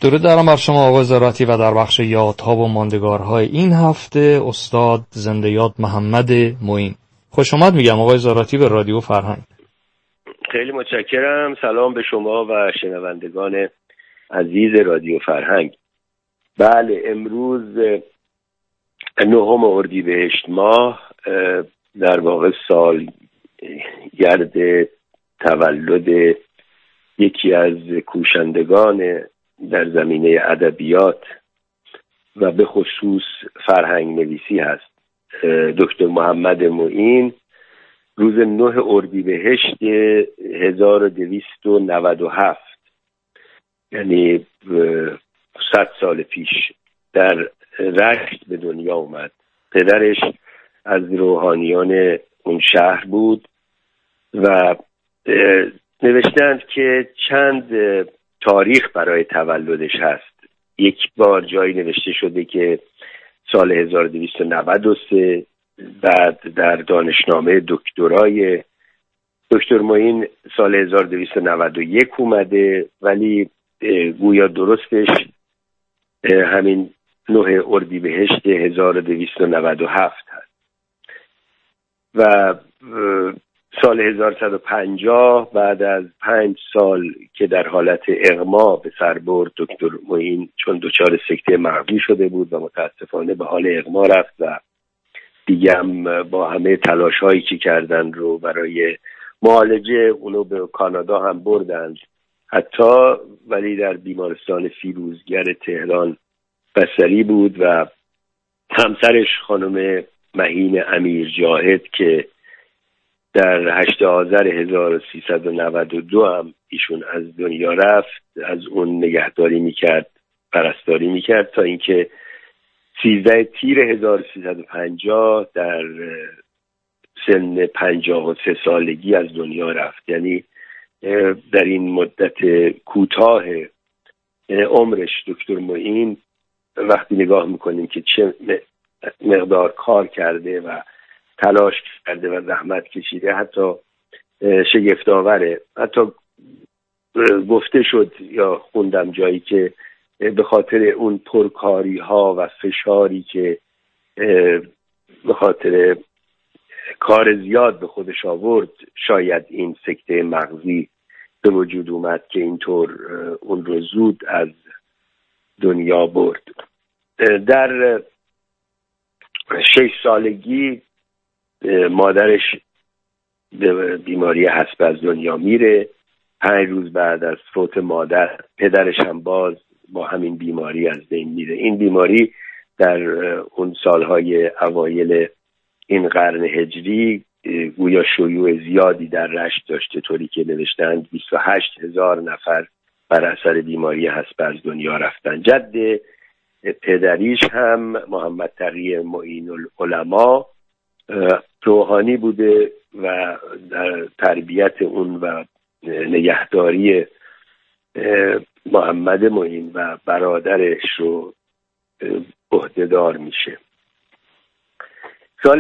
درود دارم بر شما آقای زاراتی و در بخش یادها و ماندگارهای این هفته استاد زنده یاد محمد معین. خوش آمد میگم آقای زاراتی به رادیو فرهنگ. خیلی متشکرم. سلام به شما و شنوندگان عزیز رادیو فرهنگ. بله، امروز 9 اردیبهشت ماه، در واقع سال گرد تولد یکی از کوشندگان در زمینه ادبیات و به خصوص فرهنگ نویسی هست، دکتر محمد معین. روز 9 اردیبهشت 1297، یعنی 100 سال پیش، در رشت به دنیا اومد. پدرش از روحانیان اون شهر بود و نوشتند که چند تاریخ برای تولدش هست. یک بار جایی نوشته شده که سال 1293، بعد در دانشنامه دکترای دکتر معین سال 1291 اومده، ولی گویا درستش همین 9 اردیبهشت 1297 هست. و سال 1150 بعد از 5 سال که در حالت اغما به سر برد دکتر معین، چون دچار سکته مغزی شده بود و متاسفانه به حال اغما رفت و دیگه هم با همه تلاش هایی که کردن رو برای معالجه اونو به کانادا هم بردند حتی، ولی در بیمارستان فیروزگر تهران بستری بود و همسرش خانم مهین امیر جاهد که در 8 آذر 1392 هم ایشون از دنیا رفت، از اون نگهداری میکرد، پرستاری میکرد تا اینکه 13 تیر 1350 در سن 53 سالگی از دنیا رفت. یعنی در این مدت کوتاه عمرش دکتر معین، وقتی نگاه میکنیم که چه مقدار کار کرده و تلاش کرده و زحمت کشیده، حتی شگفت‌آوره. حتی گفته شد یا خوندم جایی که به خاطر اون پرکاری ها و فشاری که به خاطر کار زیاد به خودش آورد، شاید این سکته مغزی به وجود اومد که اینطور اون رو زود از دنیا برد. در 6 سالگی مادرش به بیماری حسب از دنیا میره. 5 روز بعد از فوت مادر پدرش هم باز با همین بیماری از بین میره. این بیماری در اون سالهای اوایل این قرن هجری گویا شیوع زیادی در رشت داشته، طوری که نوشتند 28,000 نفر بر اثر بیماری حسب از دنیا رفتن. جد پدریش هم محمد تقی معین العلماء روحانی بوده و در تربیت اون و نگهداری محمد معین و برادرش رو عهده‌دار میشه. سال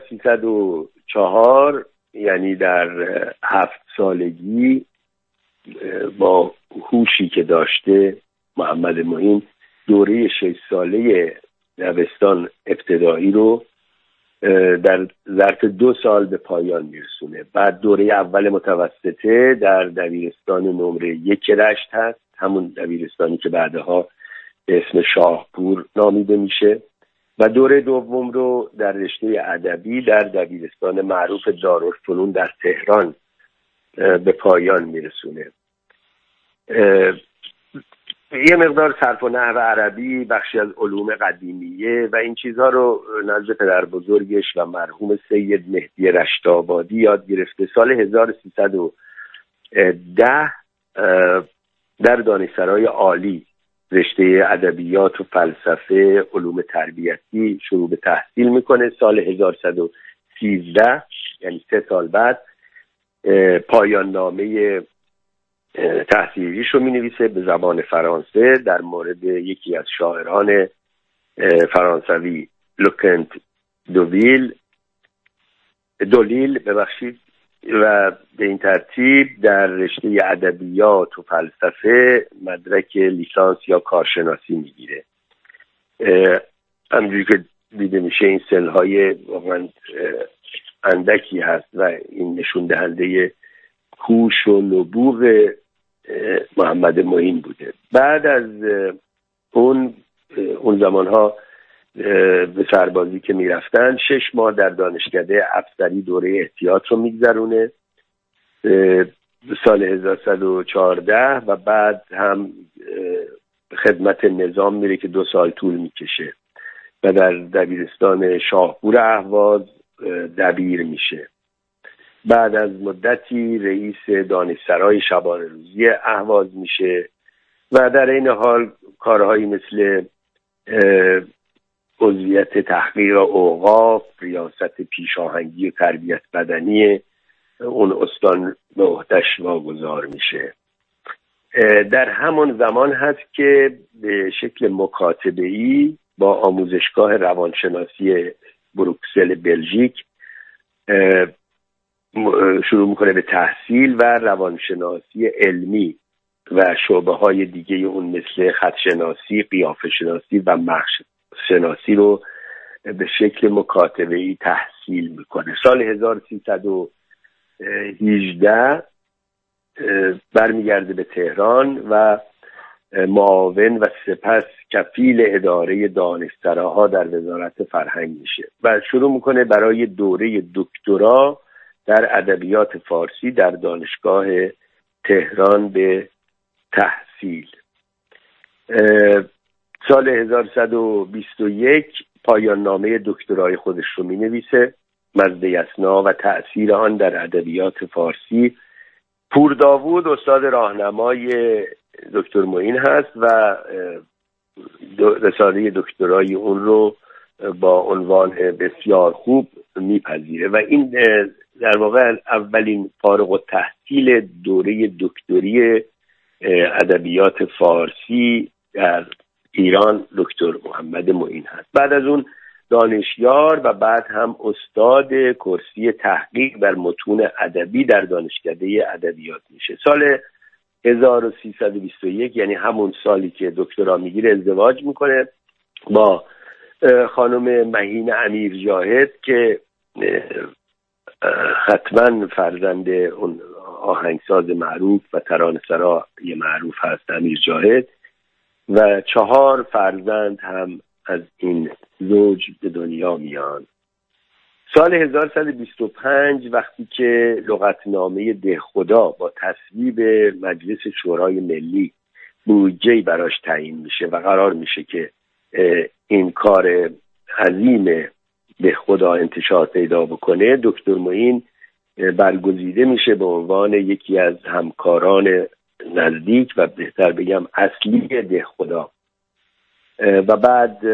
1304، یعنی در 7 سالگی، با هوشی که داشته محمد معین دوره 6 ساله دبستان ابتدایی رو در ظرف 2 سال به پایان میرسونه. بعد دوره اول متوسطه در دبیرستان نمره 1 رشت هست، همون دبیرستانی که بعدها به اسم شاهپور نامیده میشه، و دوره دوم رو در رشته ادبی در دبیرستان معروف دارالفنون در تهران به پایان میرسونه. یه مقدار صرف و نحو عربی، بخشی از علوم قدیمیه و این چیزها رو نزد پدر بزرگش و مرحوم سید مهدی رشت‌آبادی یاد گرفته. سال 1310 در دانشسرای عالی رشته ادبیات و فلسفه علوم تربیتی شروع به تحصیل میکنه. سال 1113، یعنی 3 سال بعد، پایان نامه تحصیلیش رو می‌نویسه به زبان فرانسه در مورد یکی از شاعران فرانسوی، لوکنت دولیل، و به این ترتیب در رشته ادبیات و فلسفه مدرک لیسانس یا کارشناسی میگیره. همونجوری که دیده میشه این سنهای واقعا اندکی هست و این نشون دهنده کوش و نبوغ محمد معین بوده. بعد از اون زمانها به سربازی که میرفتن 6 ماه در دانشکده افسری دوره احتیاط رو میگذرونه سال 1114 و بعد هم خدمت نظام میره که 2 سال طول میکشه و در دبیرستان شاهپور اهواز دبیر میشه. بعد از مدتی رئیس دانشسرای شبانه روزی اهواز میشه و در این حال کارهایی مثل عضویت تحقیق اوقاف، ریاست پیشاهنگی و تربیت بدنی اون استان به عهده‌اش واگذار میشه. در همون زمان هست که به شکل مکاتبه‌ای با آموزشگاه روانشناسی بروکسل بلژیک شروع میکنه به تحصیل و روانشناسی علمی و شعبه‌های دیگه اون مثل خطشناسی، قیافه شناسی و مغز شناسی رو به شکل مکاتبه‌ای تحصیل میکنه. سال 1318 برمیگرده به تهران و معاون و سپس کفیل اداره دانشسراها در وزارت فرهنگ میشه و شروع میکنه برای دوره دکترا در ادبیات فارسی در دانشگاه تهران به تحصیل. سال 1121 پایان نامه دکترای خودش رو می نویسه، مزد یسنا و تأثیر آن در ادبیات فارسی. پور داوود استاد راهنمای دکتر معین هست و رساله دکترای اون رو با عنوان بسیار خوب میپذیره و این در واقع اولین فارغ التحصیل دوره دکتری ادبیات فارسی در ایران دکتر محمد معین هست. بعد از اون دانشیار و بعد هم استاد کرسی تحقیق در متون ادبی در دانشکده ادبیات میشه. سال 1321 یعنی همون سالی که دکترا میگیره ازدواج میکنه با خانم مهین امیر جاهد که حتما فرزند اون آهنگساز معروف و ترانه‌سرای معروف هست امیر جاهد و 4 فرزند هم از این زوج به دنیا میان. سال 1125 وقتی که لغتنامه دهخدا با تصویب مجلس شورای ملی بودجه‌ای براش تعیین میشه و قرار میشه که این کار عظیم دهخدا انتشار پیدا بکنه، دکتر معین برگزیده میشه به عنوان یکی از همکاران نزدیک و بهتر بگم اصلی دهخدا و بعد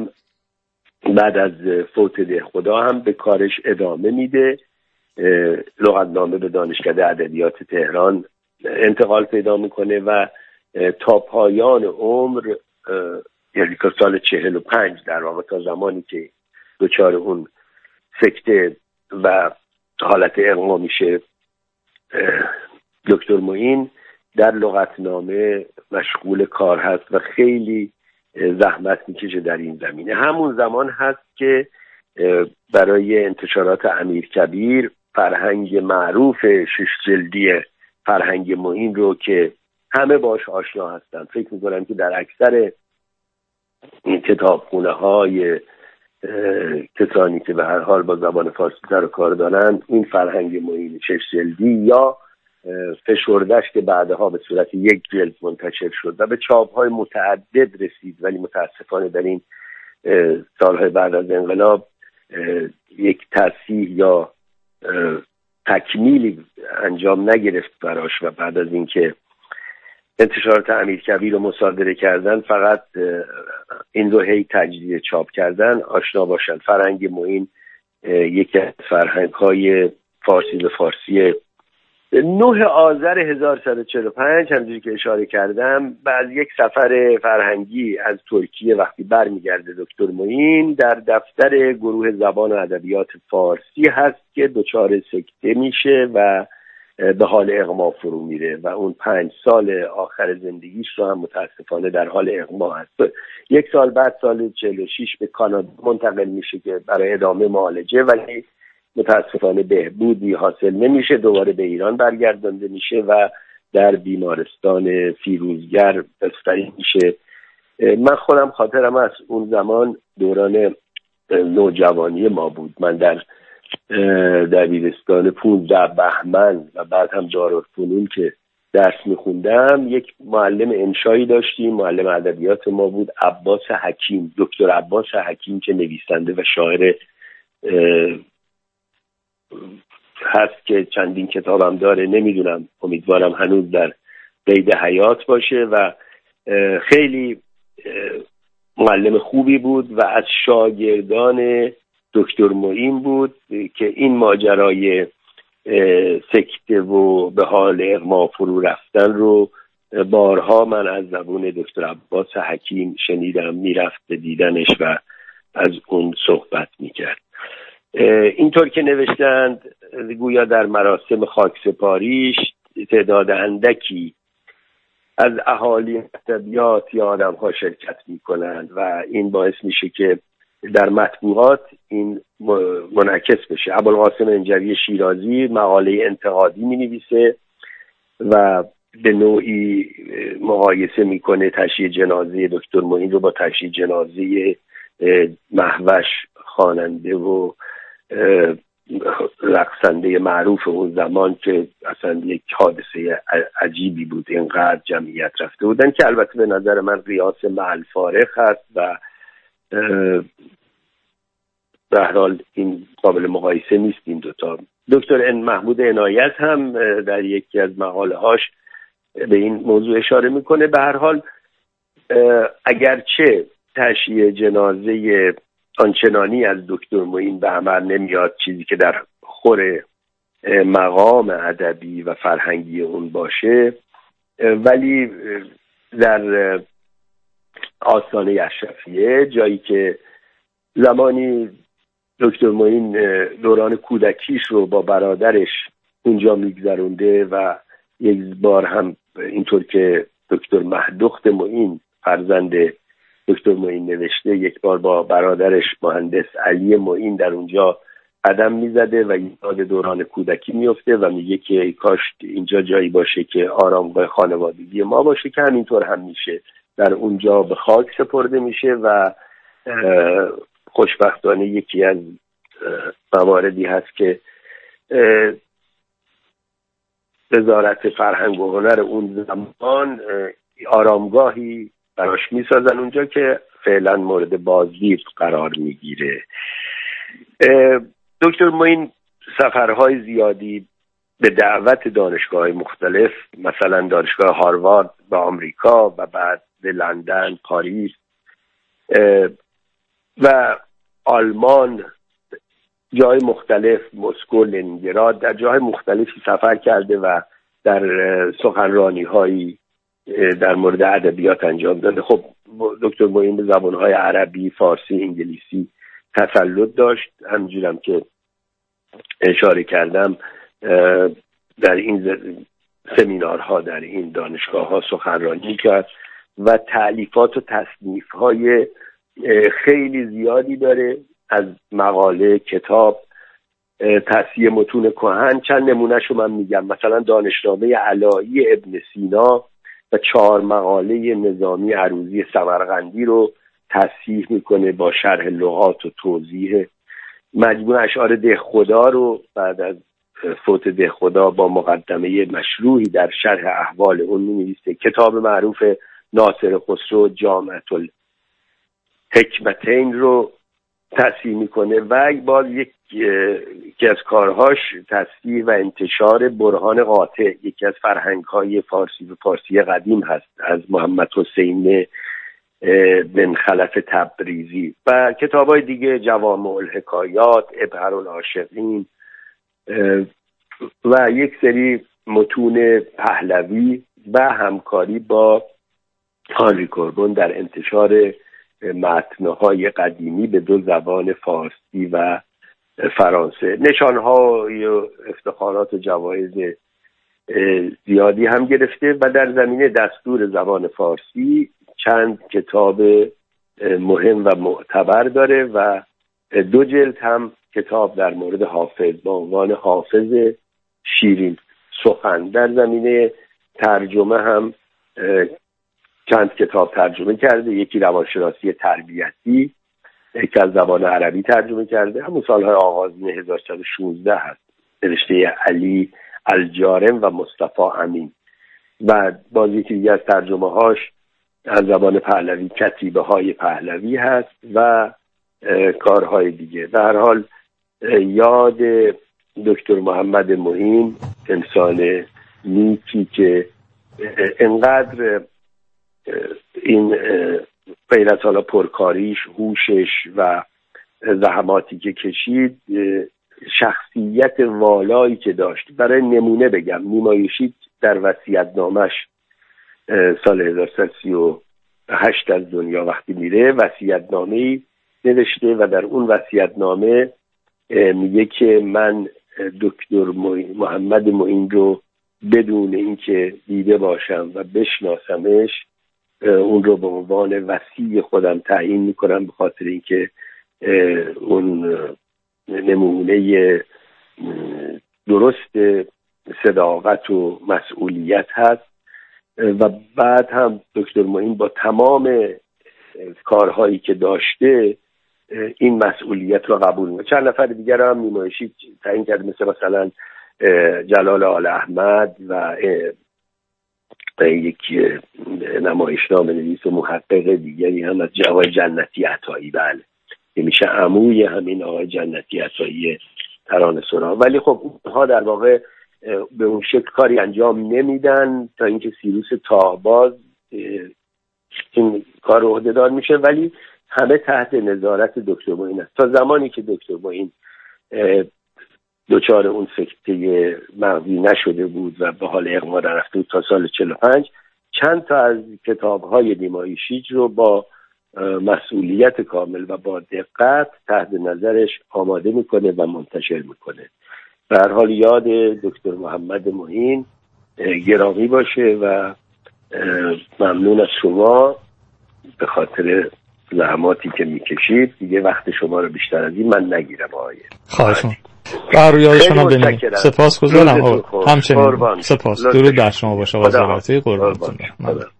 از فوت دهخدا هم به کارش ادامه میده. لغتنامه به دانشکده ادبیات تهران انتقال پیدا میکنه و تا پایان عمر یعنی تا سال 45 در واقع تا زمانی که دچار اون سکته و حالت اغما میشه دکتر معین در لغتنامه مشغول کار هست و خیلی زحمت میکشه در این زمینه. همون زمان هست که برای انتشارات امیرکبیر فرهنگ معروف 6 جلدی فرهنگ معین رو که همه باش آشنا هستن، فکر میکنم که در اکثر کتابخونه های کسانی که به هر حال با زبان فارسی سر و کار دارن این فرهنگ معین 6 جلدی یا فشردش که بعدها به صورت 1 جلد منتشر شد و به چاپ‌های متعدد رسید، ولی متاسفانه در این سالهای بعد از انقلاب یک تصحیح یا تکمیلی انجام نگرفت براش و بعد از اینکه انتشارات امیرکبیر رو مصادره کردن فقط این رو هی تجدید چاپ کردن آشنا باشن. فرهنگ معین یکی از فرهنگ‌های فارسی به فارسی 9 آذر 1145 همونجوری که اشاره کردم بعد یک سفر فرهنگی از ترکیه وقتی برمیگرده دکتر معین در دفتر گروه زبان و ادبیات فارسی هست که دچار سکته میشه و به حال اغما فرو میره و اون 5 سال آخر زندگیش رو هم متاسفانه در حال اغما هست. 1 سال بعد سال 46 به کانادا منتقل میشه که برای ادامه معالجه، ولی متاسفانه بهبودی حاصل نمیشه، دوباره به ایران برگردانده میشه و در بیمارستان فیروزگر بستری میشه. من خودم خاطرم از اون زمان دوران نوجوانی ما بود. من در دبیرستان 15 بهمن و بعد هم دارالفنون که درس میخوندم یک معلم انشایی داشتیم، معلم ادبیات ما بود، عباس حکیم، دکتر عباس حکیم که نویسنده و شاعر هست که چندین کتابم داره، نمیدونم، امیدوارم هنوز در قید حیات باشه و خیلی معلم خوبی بود و از شاگردان دکتر معین بود که این ماجرای سکته و به حال اغما فرو رفتن رو بارها من از زبون دکتر عباس حکیم شنیدم، میرفت به دیدنش و از اون صحبت میکرد. اینطور که نوشتند گویا در مراسم خاکسپاریش تعداد اندکی از اهالی ادبیات یا آدم ها شرکت می کنند و این باعث میشه که در مطبوعات این منعکس بشه. ابوالقاسم انجوی شیرازی مقاله انتقادی می نویسه و به نوعی مقایسه میکنه تشییع جنازه دکتر معین رو با تشییع جنازه مهوش، خواننده و رقصنده معروف اون زمان که اصلا یک حادثه عجیبی بود، اینقدر جمعیت رفته بودن که البته به نظر من ریاض مع الفارق هست و به هر حال این قابل مقایسه نیست این دوتا. دکتر محمود عنایت هم در یکی از مقاله هاش به این موضوع اشاره میکنه. به هر حال اگرچه تشییع جنازه آنچنانی از دکتر معین به عمل نمیاد، چیزی که در خور مقام ادبی و فرهنگی اون باشه، ولی در آستانه اشرفیه، جایی که زمانی دکتر معین دوران کودکیش رو با برادرش اونجا میگذرونده و یک بار هم اینطور که دکتر مهدخت معین فرزند دکتر معین نوشته، یک بار با برادرش مهندس علی معین در اونجا قدم میزده و یاد دوران کودکی میفته و میگه که ای کاش اینجا جایی باشه که آرامگاه خانوادگی ما باشه، که همینطور هم میشه، در اونجا به خاک سپرده میشه و خوشبختانه یکی از مواردی هست که وزارت فرهنگ و هنر اون زمان آرامگاهی براش میسازن اونجا که فعلا مورد بازدید قرار میگیره. دکتر معین سفرهای زیادی به دعوت دانشگاه‌های مختلف، مثلا دانشگاه هاروارد به آمریکا و بعد به لندن، پاریس و آلمان، جای مختلف، مسکو، لنینگراد، در جای مختلفی سفر کرده و در سخنرانی‌هایی در مورد ادبیات انجام داده. خب دکتر معین به زبان‌های عربی، فارسی، انگلیسی تسلط داشت. همینجورم که اشاره کردم در این سمینارها در این دانشگاه‌ها سخنرانی کرد و تألیفات و تصنیف‌های خیلی زیادی داره، از مقاله، کتاب، تصحیح متون کهن. چند نمونهشو من میگم. مثلا دانشنامه علایی ابن سینا و 4 مقاله نظامی عروضی سمرقندی رو تصحیح میکنه با شرح لغات و توضیح. مجموع اشعار دهخدا رو بعد از فوت دهخدا با مقدمه مشروحی در شرح احوال اون می‌نویسه. کتاب معروف ناصر خسرو جامعة الحکمتین رو تصحیح میکنه و باز یکی از کارهاش تصحیح و انتشار برهان قاطع، یکی از فرهنگ‌های فارسی و فارسی قدیم هست، از محمد حسین بن خلف تبریزی و کتاب‌های دیگه، جوامع الحکایات، ابهر العاشقین و یک سری متون پهلوی و همکاری با هانری کوربون در انتشار متن‌های قدیمی به 2 زبان فارسی و فرانسه. نشان‌های و افتخارات و جوایز زیادی هم گرفته و در زمینه دستور زبان فارسی چند کتاب مهم و معتبر داره و 2 جلد هم کتاب در مورد حافظ با عنوان حافظ شیرین سخن. در زمینه ترجمه هم چند کتاب ترجمه کرده، یکی روانشناسی تربیتی که از زبان عربی ترجمه کرده، همون سالهای آغازین 1916 هست، نوشته علی الجارم و مصطفی امین. و باز یکی دیگه از ترجمه هاش از زبان پهلوی کتیبه های پهلوی هست و کارهای دیگه. در هر حال یاد دکتر محمد معین، انسان نیکی که انقدر این غیر از حالا پرکاریش، هوشش و زحماتی که کشید، شخصیت والایی که داشت. برای نمونه بگم، نیمایشی در وصیت‌نامش سال 1338 از دنیا وقتی میره وصیت‌نامه‌ای نوشته و در اون وصیت‌نامه میگه که من دکتر محمد معین رو بدون اینکه دیده باشم و بشناسمش اون رو به عنوان وصی خودم تعیین میکنم، به خاطر اینکه اون نمونه درست صداقت و مسئولیت هست. و بعد هم دکتر معین با تمام کارهایی که داشته این مسئولیت رو قبول میکنه. چند نفر دیگر هم نیمایشی تعیین کرد، مثلا جلال آل احمد و یک نمایشنامه نویس و محقق دیگری هم از آقای جنتی عطایی، بله که میشه عموی همین آقای جنتی عطایی ترانه‌سرا. ولی خب اونها در واقع به اون شکل کاری انجام نمیدن تا اینکه سیروس تاهباز این کار رو عهده‌دار میشه، ولی همه تحت نظارت دکتر معین است. تا زمانی که دکتر معین دچار اون سکته مغزی نشده بود و به حال اغما رفته بود تا سال 45 چند تا از کتاب‌های نیمایشی رو با مسئولیت کامل و با دقت تحت نظرش آماده میکنه و منتشر میکنه. به هر حال یاد دکتر محمد معین گرامی باشه و ممنون از شما به خاطر زحماتی که میکشید. دیگه وقت شما رو بیشتر از این من نگیرم آقای. خواهش می‌کنم. بر روی شما بنیم. سپاسگزارم. همچنین سپاس. درود بر شما باشه. آقای زاراتی قربانتون.